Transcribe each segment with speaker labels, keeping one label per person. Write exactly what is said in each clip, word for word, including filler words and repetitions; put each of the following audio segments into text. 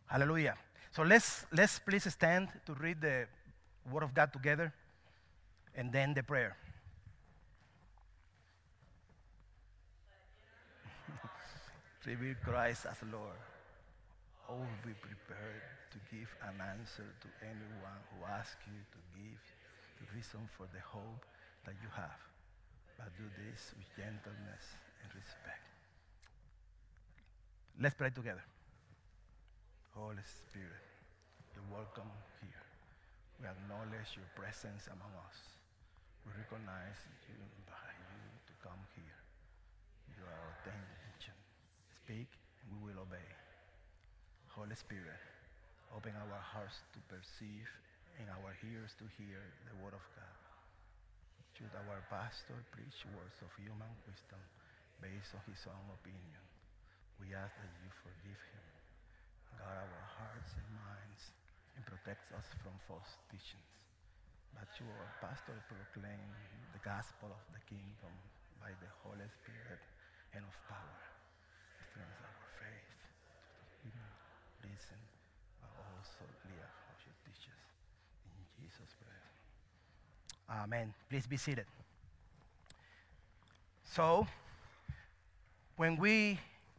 Speaker 1: Hallelujah. So let's let's please stand to read the Word of God together, and then the prayer. Reveal Christ as Lord. Always be prepared to give an answer to anyone who asks you to give the reason for the hope that you have. But do this with gentleness and respect. Let's pray together. Holy Spirit, you're welcome here. We acknowledge your presence among us. We recognize you and invite you to come here. You are our attention. Speak, and we will obey. Holy Spirit, open our hearts to perceive and our ears to hear the word of God. Should our pastor preach words of human wisdom based on his own opinion, we ask that you forgive him, guard our hearts and minds, and protect us from false teachings. But you, our pastor, proclaim the gospel of the kingdom by the Holy Spirit and of power. Strengthen our faith to listen, but also live how you teach us. In Jesus' name. Amen. Please be seated. So, when we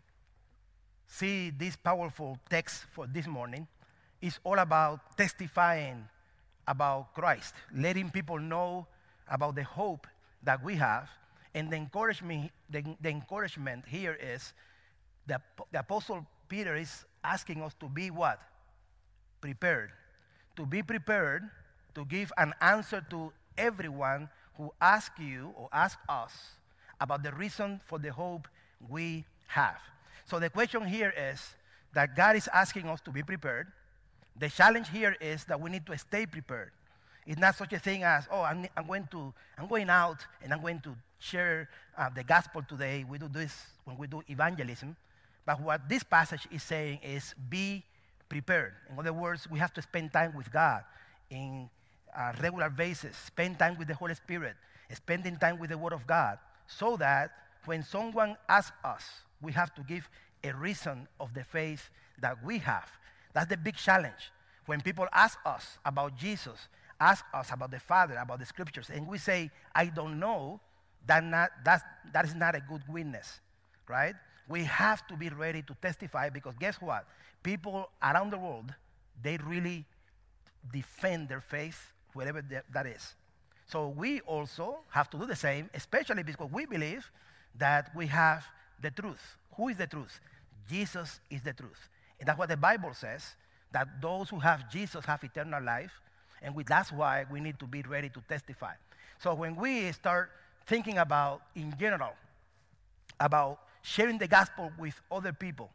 Speaker 1: see this powerful text for this morning, it's all about testifying about Christ, letting people know about the hope that we have. And the encouragement, the, the encouragement here is that the Apostle Peter is asking us to be what? Prepared. To be prepared to give an answer to everyone who asks you or asks us about the reason for the hope we have. So the question here is that God is asking us to be prepared. The challenge here is that we need to stay prepared. It's not such a thing as, oh, I'm, I'm going to, I'm going out and I'm going to share uh, the gospel today. We do this when we do evangelism. But what this passage is saying is be prepared. In other words, we have to spend time with God in a regular basis, spend time with the Holy Spirit, spending time with the Word of God, so that when someone asks us, we have to give a reason of the faith that we have. That's the big challenge. When people ask us about Jesus, ask us about the Father, about the Scriptures, and we say, I don't know, that, not, that's, that is not a good witness, right? We have to be ready to testify because guess what? People around the world, they really defend their faith, whatever that is. So we also have to do the same, especially because we believe that we have the truth. Who is the truth? Jesus is the truth. And that's what the Bible says, that those who have Jesus have eternal life, and we, that's why we need to be ready to testify. So when we start thinking about, in general, about sharing the gospel with other people,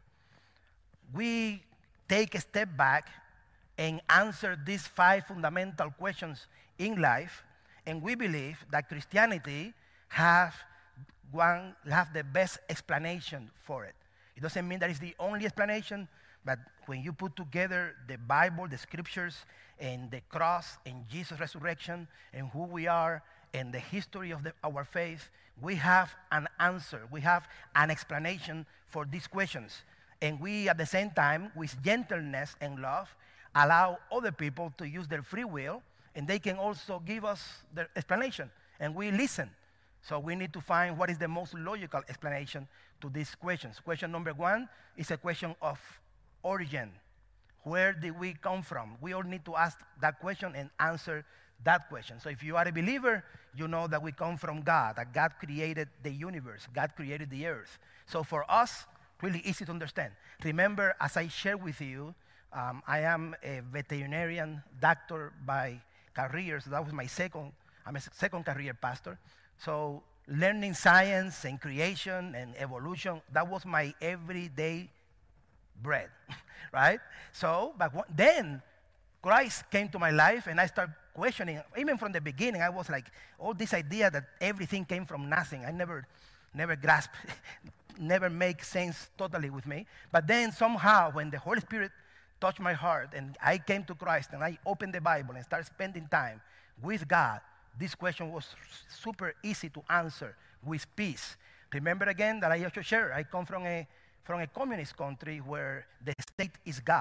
Speaker 1: we take a step back and answer these five fundamental questions in life, and we believe that Christianity have one have the best explanation for it. It doesn't mean that it's the only explanation, but when you put together the Bible, the Scriptures, and the cross, and Jesus' resurrection, and who we are, and the history of the, our faith, we have an answer. We have an explanation for these questions. And we, at the same time, with gentleness and love, allow other people to use their free will, and they can also give us their explanation, and we listen. So we need to find what is the most logical explanation to these questions. Question number one is a question of origin. Where did we come from? We all need to ask that question and answer that question. So if you are a believer, you know that we come from God, that God created the universe, God created the earth. So for us, really easy to understand. Remember, as I shared with you, um, I am a veterinarian doctor by career, so that was my second, I'm a second career pastor. So learning science and creation and evolution, that was my everyday bread, right? So, but what, then Christ came to my life and I started questioning. Even from the beginning, I was like, all this idea that everything came from nothing, I never, never grasped, never make sense totally with me. But then somehow when the Holy Spirit touched my heart and I came to Christ and I opened the Bible and started spending time with God, this question was super easy to answer with peace. Remember again that I also shared, I come from a, from a communist country where the state is God.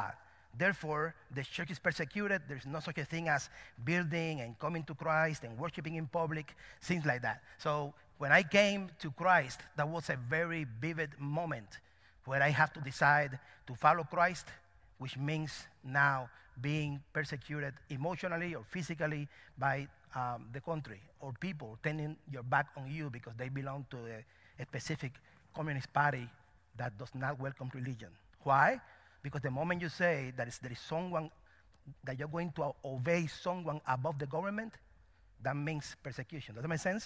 Speaker 1: Therefore, the church is persecuted. There's no such a thing as building and coming to Christ and worshiping in public, things like that. So when I came to Christ, that was a very vivid moment where I have to decide to follow Christ, which means now being persecuted emotionally or physically by um, the country or people turning your back on you because they belong to a, a specific communist party that does not welcome religion. Why? Because the moment you say that is, there is someone, that you're going to obey someone above the government, that means persecution. Does that make sense?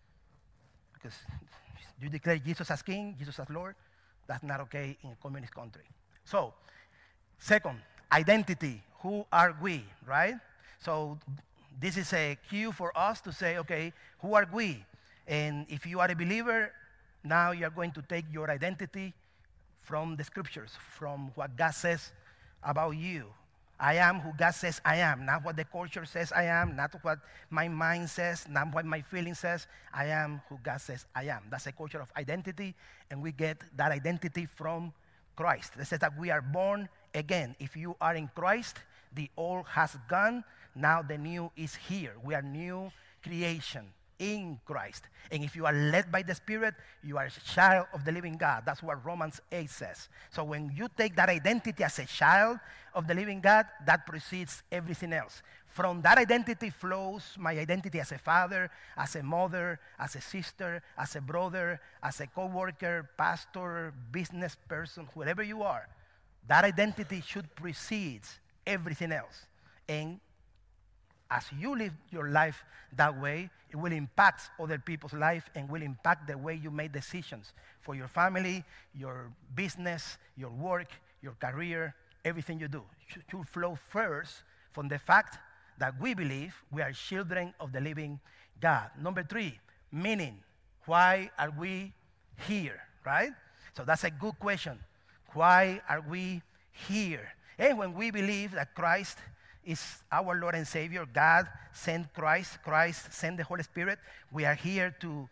Speaker 1: Because you declare Jesus as king, Jesus as Lord, that's not okay in a communist country. So, second, identity. Who are we, right? So this is a cue for us to say, okay, who are we? And if you are a believer, now you're going to take your identity from the scriptures, from what God says about you. I am who God says I am, not what the culture says I am, not what my mind says, not what my feeling says. I am who God says I am. That's a culture of identity, and we get that identity from Christ. It says that we are born again. If you are in Christ, the old has gone, now the new is here. We are new creation in Christ. And if you are led by the Spirit, you are a child of the living God. That's what Romans eight says. So when you take that identity as a child of the living God, that precedes everything else. From that identity flows my identity as a father, as a mother, as a sister, as a brother, as a co-worker, pastor, business person, whoever you are. That identity should precede everything else. And as you live your life that way, it will impact other people's life and will impact the way you make decisions for your family, your business, your work, your career, everything you do. It should flow first from the fact that we believe we are children of the living God. Number three, meaning. Why are we here, right? So that's a good question. Why are we here? And when we believe that Christ is our Lord and Savior, God sent Christ, Christ sent the Holy Spirit, we are here to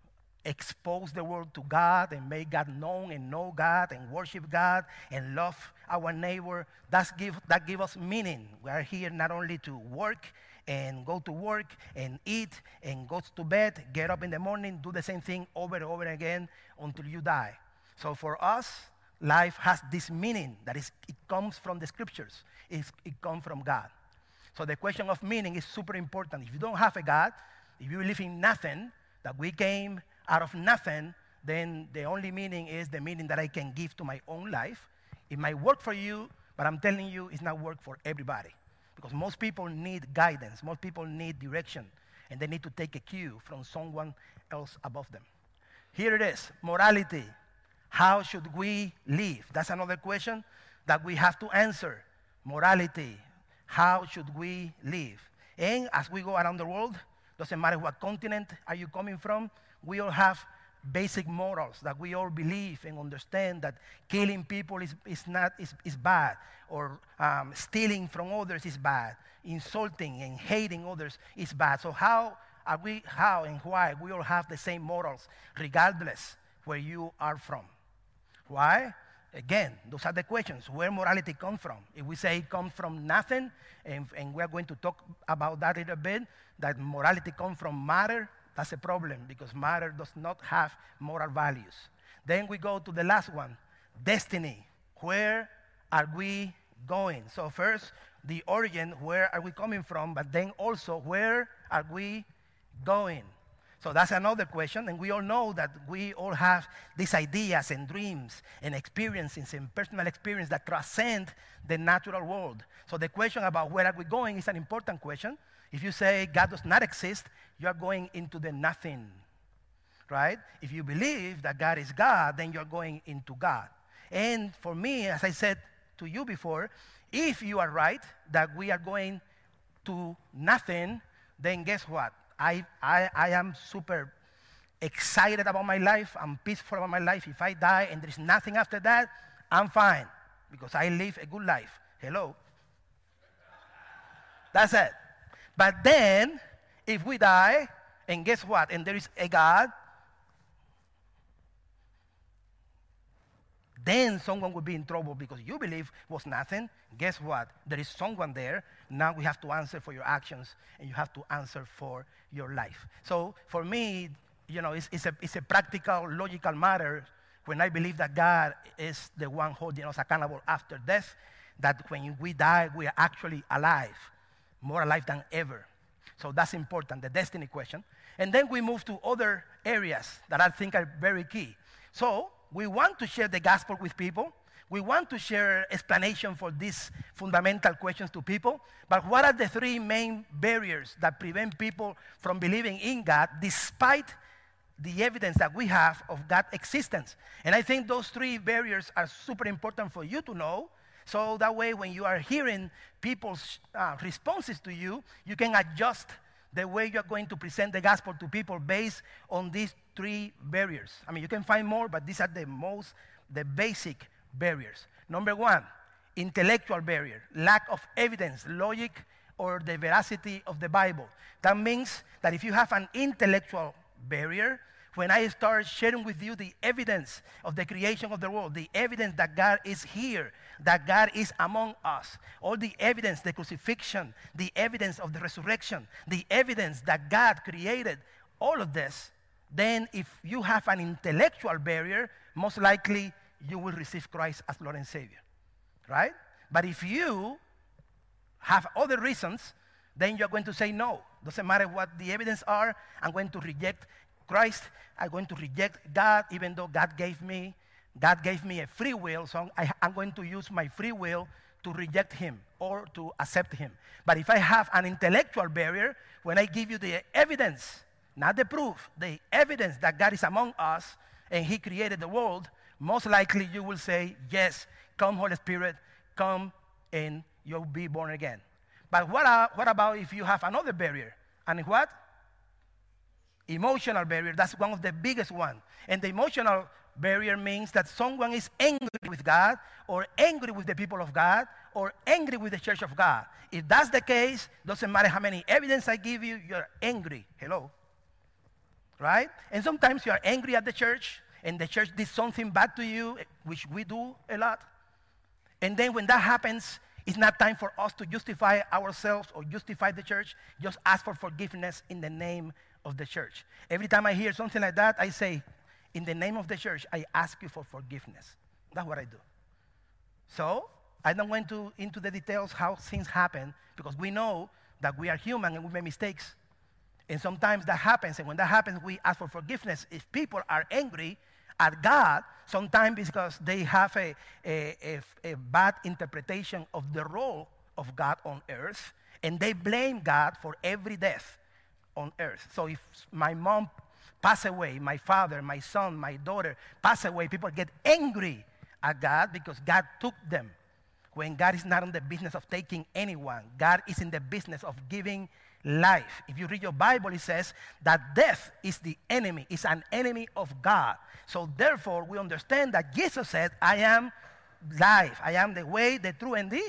Speaker 1: expose the world to God and make God known and know God and worship God and love our neighbor. That's give, that give us meaning. We are here not only to work and go to work and eat and go to bed, get up in the morning, do the same thing over and over again until you die. So for us, life has this meaning that is, it comes from the scriptures. It's, it comes from God. So the question of meaning is super important. If you don't have a God, if you live in nothing, that we came out of nothing, then the only meaning is the meaning that I can give to my own life. It might work for you, but I'm telling you it's not work for everybody. Because most people need guidance. Most people need direction. And they need to take a cue from someone else above them. Here it is, morality. How should we live? That's another question that we have to answer. Morality. How should we live? And as we go around the world, doesn't matter what continent are you coming from, we all have basic morals that we all believe and understand that killing people is, is, not, is, is bad, or um, stealing from others is bad, insulting and hating others is bad. So how are we, how and why we all have the same morals regardless where you are from? Why? Again, those are the questions. Where morality comes from? If we say it comes from nothing, and, and we're going to talk about that in a bit, that morality comes from matter, that's a problem because matter does not have moral values. Then we go to the last one, destiny. Where are we going? So first, the origin, where are we coming from? But then also, where are we going? So that's another question, and we all know that we all have these ideas and dreams and experiences and personal experience that transcend the natural world. So the question about where are we going is an important question. If you say God does not exist, you are going into the nothing, right? If you believe that God is God, then you're going into God. And for me, as I said to you before, if you are right that we are going to nothing, then guess what? I, I, I am super excited about my life. I'm peaceful about my life. If I die and there's nothing after that, I'm fine because I live a good life. Hello? That's it. But then, if we die, and guess what? And there is a God, then someone will be in trouble because you believe was nothing. Guess what? There is someone there. Now we have to answer for your actions, and you have to answer for your life. So for me, you know, it's, it's, a, it's a practical, logical matter when I believe that God is the one holding us accountable after death, that when we die, we are actually alive, more alive than ever. So that's important, the destiny question. And then we move to other areas that I think are very key. So we want to share the gospel with people. We want to share explanation for these fundamental questions to people. But what are the three main barriers that prevent people from believing in God despite the evidence that we have of God's existence? And I think those three barriers are super important for you to know. So that way, when you are hearing people's uh, responses to you, you can adjust the way you're going to present the gospel to people based on these three barriers. I mean, you can find more, but these are the most, the basic barriers. Number one, intellectual barrier, lack of evidence, logic, or the veracity of the Bible. That means that if you have an intellectual barrier, when I start sharing with you the evidence of the creation of the world, the evidence that God is here, that God is among us, all the evidence, the crucifixion, the evidence of the resurrection, the evidence that God created, all of this, then if you have an intellectual barrier, most likely you will receive Christ as Lord and Savior, right? But if you have other reasons, then you're going to say no. Doesn't matter what the evidence are, I'm going to reject Christ. I'm going to reject God, even though God gave me, God gave me a free will, so I, I'm going to use my free will to reject him or to accept him. But if I have an intellectual barrier, when I give you the evidence, not the proof, the evidence that God is among us and he created the world, most likely you will say, yes, come Holy Spirit, come and you'll be born again. But what, uh, what about if you have another barrier? And what? Emotional barrier. That's one of the biggest ones. And the emotional barrier means that someone is angry with God or angry with the people of God or angry with the church of God. If that's the case, doesn't matter how many evidence I give you, you're angry. Hello? Right? And sometimes you are angry at the church and the church did something bad to you, which we do a lot. And then when that happens, it's not time for us to justify ourselves or justify the church. Just ask for forgiveness in the name of the church. Every time I hear something like that, I say, in the name of the church, I ask you for forgiveness. That's what I do. So I don't went to, into the details how things happen because we know that we are human and we make mistakes. And sometimes that happens. And when that happens, we ask for forgiveness. If people are angry at God, sometimes because they have a, a, a, a bad interpretation of the role of God on earth, and they blame God for every death on earth. So if my mom pass away, my father, my son, my daughter pass away, people get angry at God because God took them. When God is not in the business of taking anyone, God is in the business of giving life. If you read your Bible, it says that death is the enemy, is an enemy of God. So therefore, we understand that Jesus said, I am life. I am the way, the truth, and the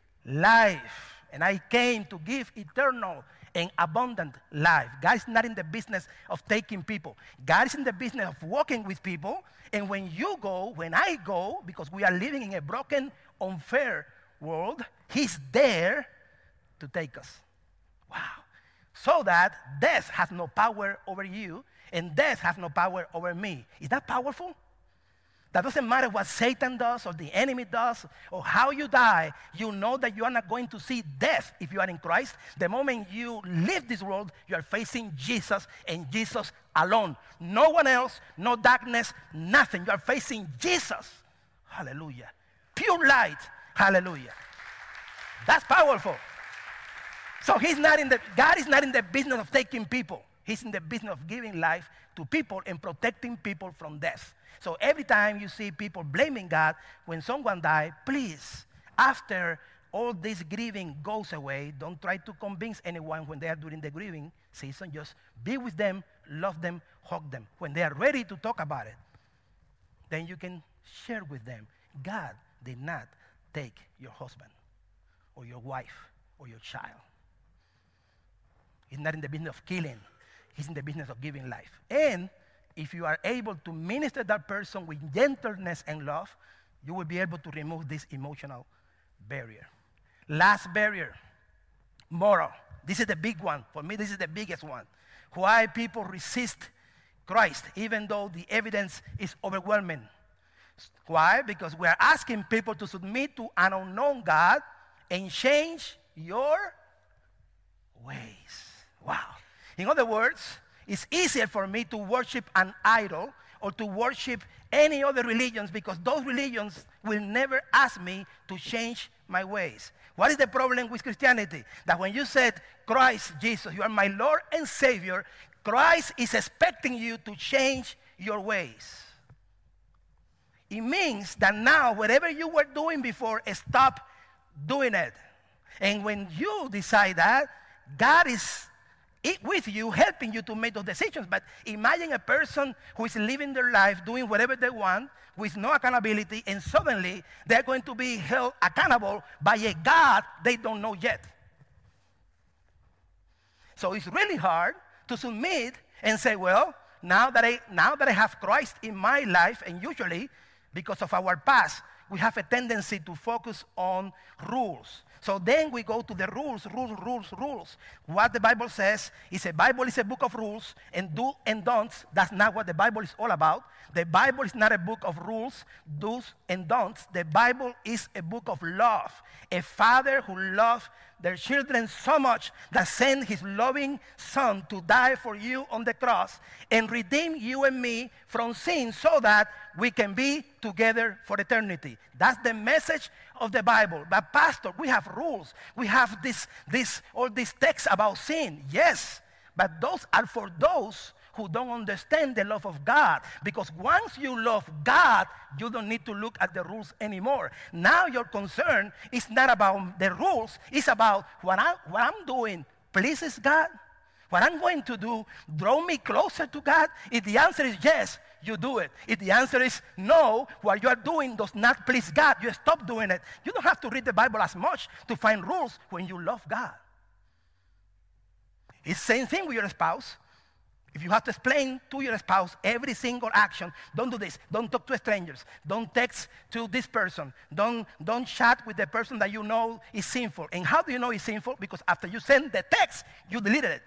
Speaker 1: life. And I came to give eternal and abundant life. God is not in the business of taking people. God is in the business of walking with people. And when you go, when I go, because we are living in a broken, unfair world, he's there to take us. Wow. So that death has no power over you and death has no power over me. Is that powerful? That doesn't matter what Satan does or the enemy does or how you die. You know that you are not going to see death if you are in Christ. The moment you leave this world, you are facing Jesus and Jesus alone. No one else, no darkness, nothing. You are facing Jesus. Hallelujah. Pure light. Hallelujah. That's powerful. So he's not in the, God is not in the business of taking people. He's in the business of giving life to people and protecting people from death. So every time you see people blaming God when someone died, please, after all this grieving goes away, don't try to convince anyone when they are during the grieving season. Just be with them, love them, hug them. When they are ready to talk about it, then you can share with them, God did not take your husband or your wife or your child. He's not in the business of killing. He's in the business of giving life. And if you are able to minister that person with gentleness and love, you will be able to remove this emotional barrier. Last barrier, moral. This is the big one. For me, this is the biggest one. Why people resist Christ, even though the evidence is overwhelming. Why? Because we are asking people to submit to an unknown God and change your ways. Wow. In other words, it's easier for me to worship an idol or to worship any other religions because those religions will never ask me to change my ways. What is the problem with Christianity? That when you said, Christ Jesus, you are my Lord and Savior, Christ is expecting you to change your ways. It means that now, whatever you were doing before, stop doing it. And when you decide that, God is with you, helping you to make those decisions. But imagine a person who is living their life, doing whatever they want, with no accountability, and suddenly they're going to be held accountable by a God they don't know yet. So it's really hard to submit and say, well, now that I, now that I have Christ in my life, and usually because of our past, we have a tendency to focus on rules. So then we go to the rules, rules, rules, rules. What the Bible says is a Bible is a book of rules, and do and don'ts. That's not what the Bible is all about. The Bible is not a book of rules, do's and don'ts. The Bible is a book of love. A father who loves their children so much that sent his loving son to die for you on the cross and redeem you and me from sin so that we can be together for eternity. That's the message of the Bible. But pastor, we have rules. We have this, this, all these texts about sin. Yes, but those are for those who don't understand the love of God. Because once you love God, you don't need to look at the rules anymore. Now your concern is not about the rules. It's about what, I, what I'm doing pleases God. What I'm going to do draw me closer to God. If the answer is yes, you do it. If the answer is no, what you are doing does not please God, you stop doing it. You don't have to read the Bible as much to find rules when you love God. It's the same thing with your spouse. If you have to explain to your spouse every single action, don't do this. Don't talk to strangers. Don't text to this person. Don't, don't chat with the person that you know is sinful. And how do you know it's sinful? Because after you send the text, you deleted it.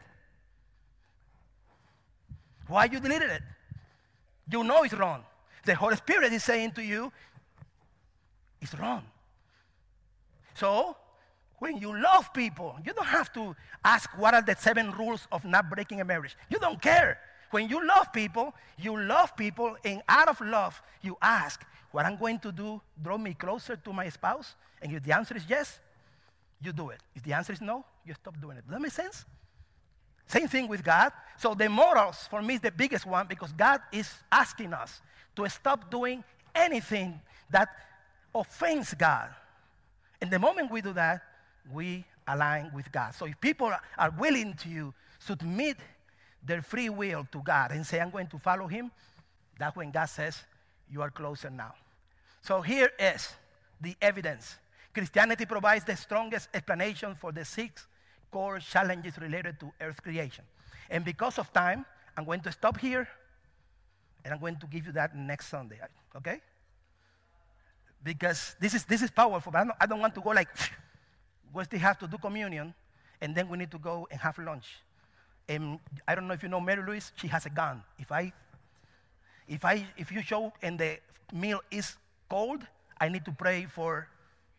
Speaker 1: Why you deleted it? You know it's wrong. The Holy Spirit is saying to you, it's wrong. So, when you love people, you don't have to ask what are the seven rules of not breaking a marriage. You don't care. When you love people, you love people, and out of love, you ask, what I'm going to do, draw me closer to my spouse? And if the answer is yes, you do it. If the answer is no, you stop doing it. Does that make sense? Same thing with God. So the morals, for me, is the biggest one because God is asking us to stop doing anything that offends God. And the moment we do that, we align with God. So if people are willing to submit their free will to God and say, I'm going to follow him, that's when God says, you are closer now. So here is the evidence. Christianity provides the strongest explanation for the six core challenges related to earth creation. And because of time, I'm going to stop here, and I'm going to give you that next Sunday, okay? Because this is, this is powerful, but I don't, I don't want to go like, we still have to do communion, and then we need to go and have lunch. And I don't know if you know Mary Louise, she has a gun. If I, if I, if you show and the meal is cold, I need to pray for.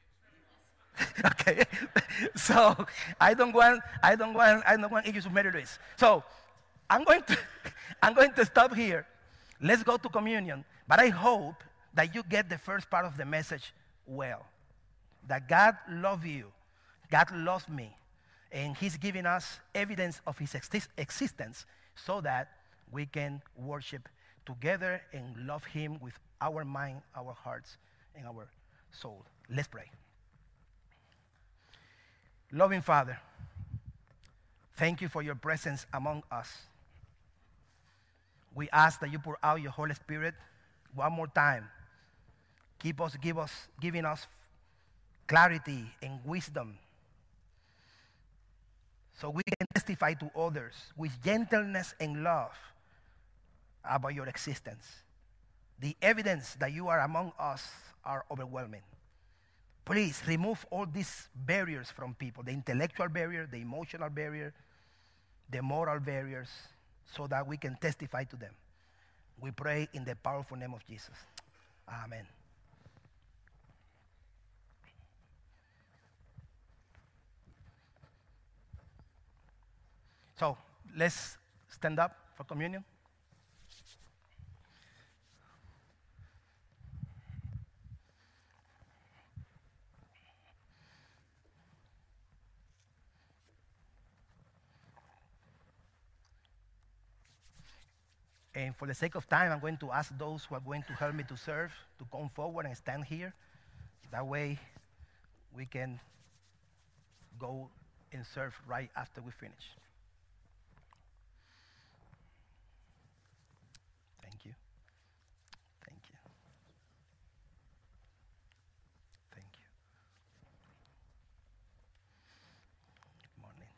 Speaker 1: Okay, so I don't want, I don't want, I don't want issues with Mary Louise. So I'm going to, I'm going to stop here. Let's go to communion. But I hope that you get the first part of the message well. That God loves you. God loves me, and he's giving us evidence of his exist- existence so that we can worship together and love him with our mind, our hearts, and our soul. Let's pray. Loving Father, thank you for your presence among us. We ask that you pour out your Holy Spirit one more time. Keep us, give us, giving us clarity and wisdom, so we can testify to others with gentleness and love about your existence. The evidence that you are among us are overwhelming. Please remove all these barriers from people, the intellectual barrier, the emotional barrier, the moral barriers, so that we can testify to them. We pray in the powerful name of Jesus. Amen. So let's stand up for communion. And for the sake of time, I'm going to ask those who are going to help me to serve to come forward and stand here. That way, we can go and serve right after we finish. Thank you. Thank you. Thank you. Good morning.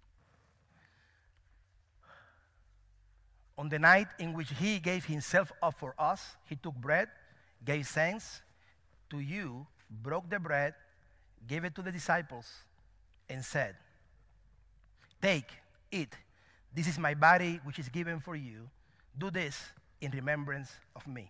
Speaker 1: On the night in which he gave himself up for us, he took bread, gave thanks to you, broke the bread, gave it to the disciples, and said, "Take, eat. This is my body, which is given for you. Do this in remembrance of me."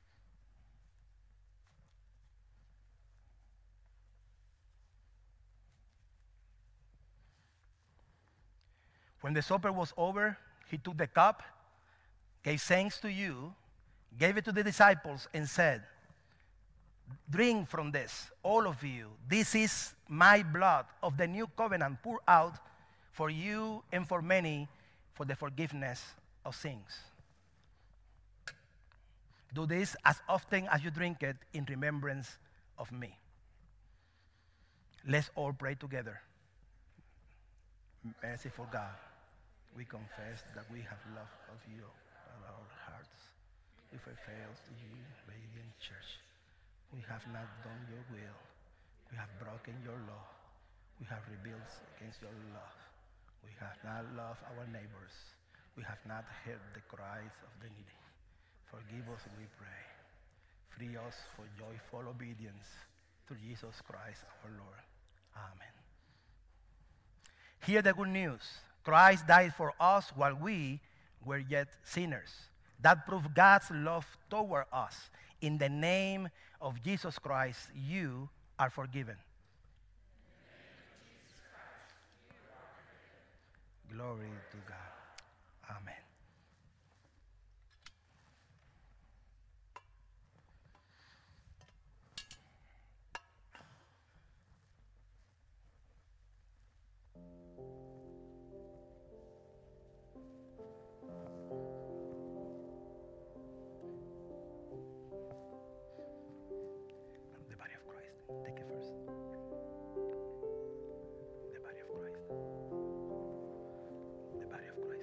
Speaker 1: When the supper was over, he took the cup, gave thanks to you, gave it to the disciples, and said, "Drink from this, all of you. This is my blood of the new covenant poured out for you and for many for the forgiveness of sins. Do this as often as you drink it in remembrance of me." Let's all pray together. Merciful God, we confess that we have loved of you with our hearts. If we fail to you, Radiant Church, we have not done your will. We have broken your law. We have rebelled against your love. We have not loved our neighbors. We have not heard the cries of the needy. Forgive us, we pray. Free us for joyful obedience through Jesus Christ our Lord. Amen. Hear the good news. Christ died for us while we were yet sinners. That proves God's love toward us. In the name of Jesus Christ, you are forgiven. Glory to God. Amen. The body of Christ. Take it first. The body of Christ. The body of Christ.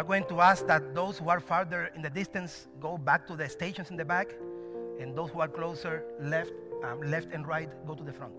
Speaker 1: I'm going to ask that those who are farther in the distance go back to the stations in the back, and those who are closer, left, um, left and right, go to the front.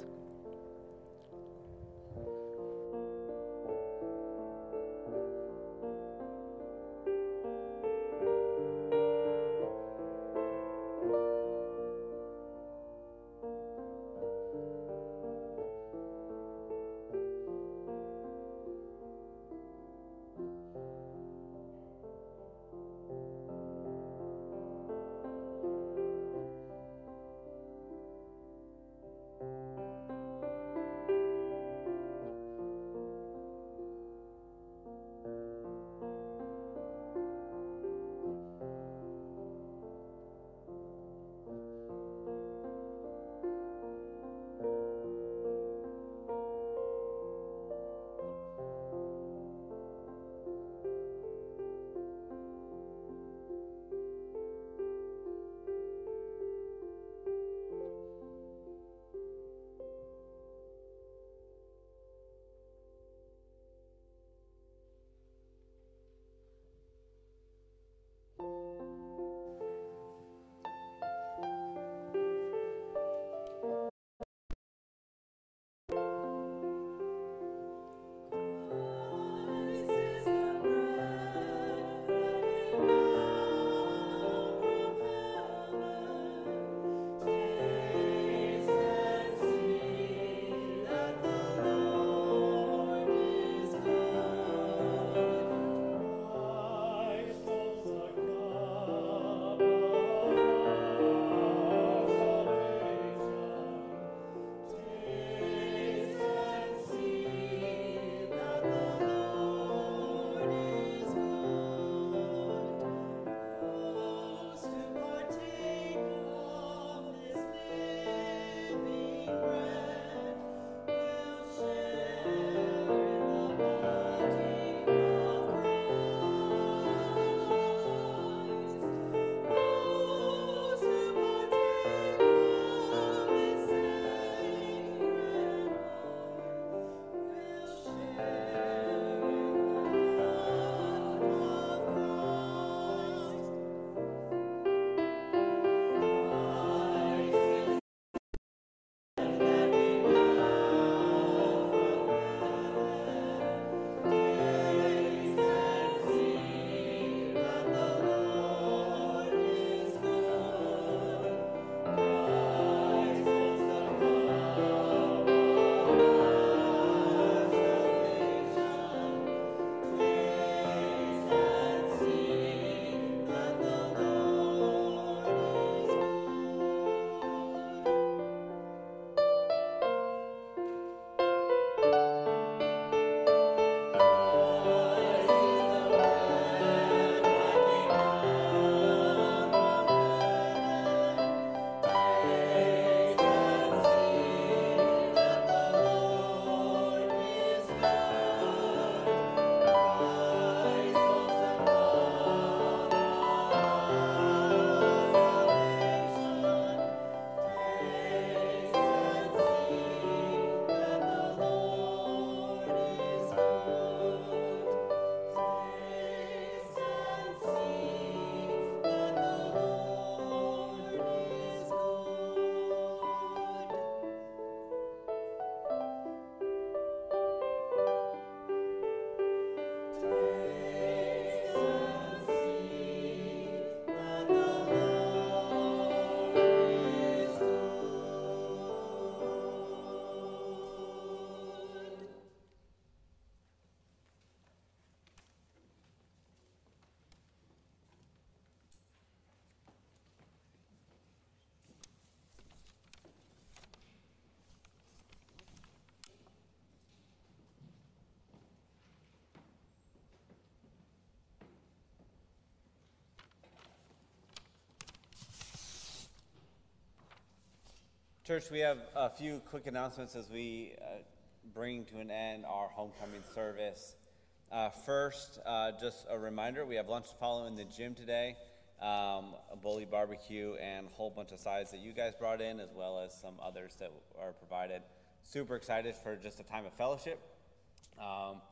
Speaker 2: Church, we have a few quick announcements as we uh, bring to an end our homecoming service. Uh, first, uh, just a reminder, we have lunch to follow in the gym today, um, a bully barbecue, and a whole bunch of sides that you guys brought in, as well as some others that are provided. Super excited for just a time of fellowship. Um,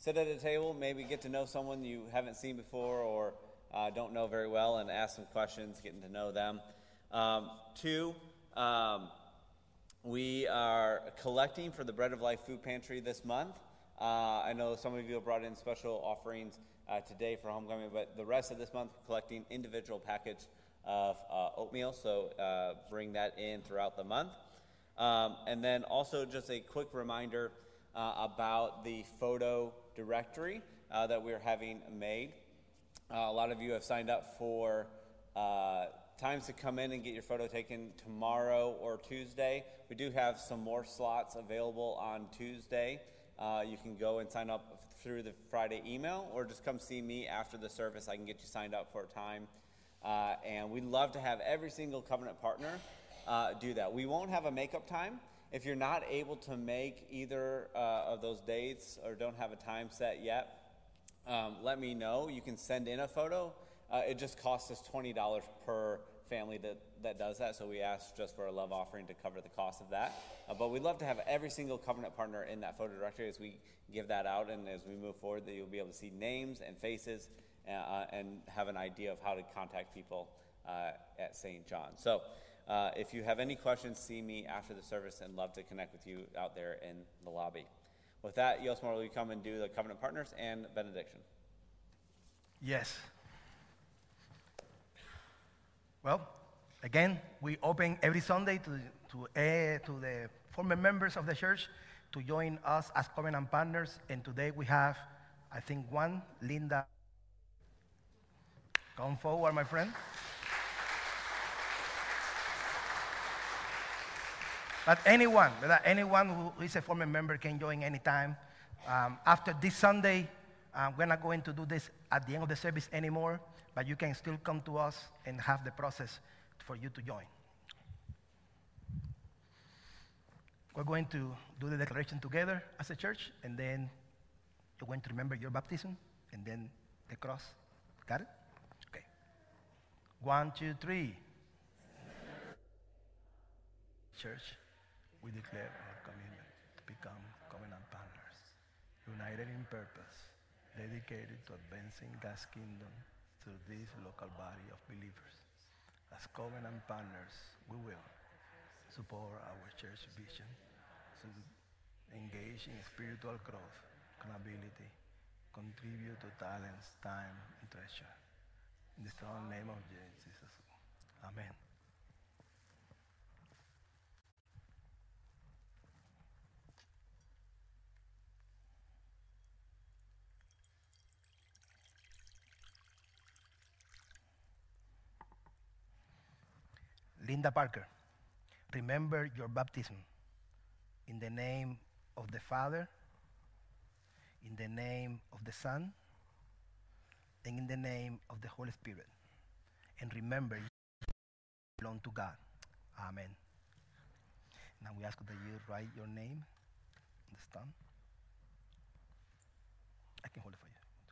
Speaker 2: sit at a table, maybe get to know someone you haven't seen before or uh, don't know very well, and ask some questions, getting to know them. Um, two, um, we are collecting for the Bread of Life Food Pantry this month. Uh, I know some of you have brought in special offerings uh, today for homecoming, but the rest of this month we're collecting individual package of uh, oatmeal, so uh, bring that in throughout the month. Um, and then also just a quick reminder uh, about the photo directory uh, that we're having made. Uh, a lot of you have signed up for uh, times to come in and get your photo taken tomorrow or Tuesday. We do have some more slots available on Tuesday. Uh, you can go and sign up through the Friday email, or just come see me after the service. I can get you signed up for a time. Uh, and we'd love to have every single covenant partner uh, do that. We won't have a makeup time. If you're not able to make either uh, of those dates or don't have a time set yet, um, let me know. You can send in a photo. Uh, it just costs us twenty dollars per family that, that does that, so we ask just for a love offering to cover the cost of that. Uh, but we'd love to have every single covenant partner in that photo directory as we give that out, and as we move forward, that you'll be able to see names and faces uh, and have an idea of how to contact people uh, at Saint John. So uh, if you have any questions, see me after the service, and love to connect with you out there in the lobby. With that, Yosmar, will you come and do the covenant partners and benediction?
Speaker 1: Yes. Well, again, we open every Sunday to, to, uh, to the former members of the church to join us as covenant partners. And today we have, I think, one, Linda. Come forward, my friend. But anyone, anyone who is a former member can join anytime. Um, after this Sunday, um, we're not going to do this at the end of the service anymore, but you can still come to us and have the process for you to join. We're going to do the declaration together as a church, and then you're going to remember your baptism, and then the cross. Got it? Okay. One, two, three. Church, we declare our commitment to become covenant partners, united in purpose, dedicated to advancing God's kingdom through this local body of believers. As covenant partners, we will support our church vision, to engage in spiritual growth, accountability, contribute to talents, time, and treasure. In the strong name of Jesus. Amen. Linda Parker, remember your baptism in the name of the Father, in the name of the Son, and in the name of the Holy Spirit. And remember, you belong to God. Amen. Now we ask that you write your name on the stone. I can hold it for you.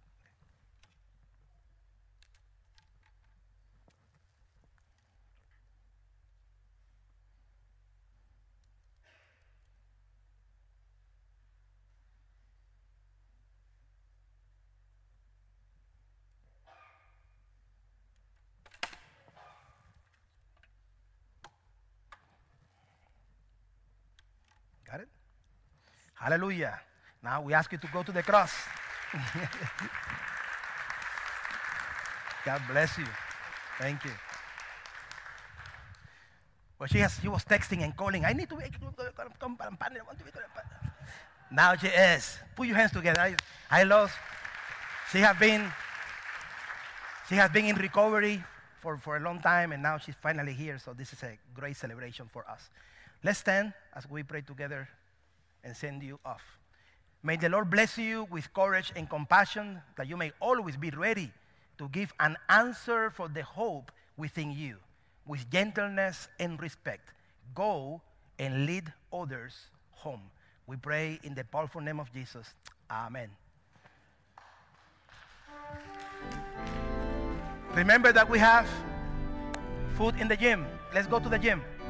Speaker 1: Got it? Hallelujah. Now we ask you to go to the cross. God bless you. Thank you. Well, she, has, she was texting and calling. I need to be come partner. Now she is. Put your hands together. I, I lost. She has been. She has been in recovery for, for a long time, and now she's finally here. So this is a great celebration for us. Let's stand as we pray together and send you off. May the Lord bless you with courage and compassion, that you may always be ready to give an answer for the hope within you, with gentleness and respect. Go and lead others home. We pray in the powerful name of Jesus. Amen. Remember that we have food in the gym. Let's go to the gym.